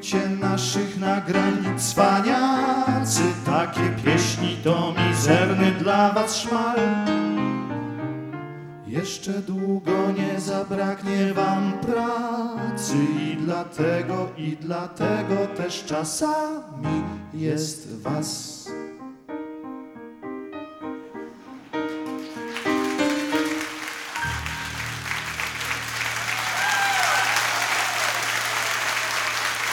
Pilnujcie naszych nagrań, cwaniacy, takie pieśni to mizerny dla was szmal. Jeszcze długo nie zabraknie wam pracy i dlatego też czasami jest was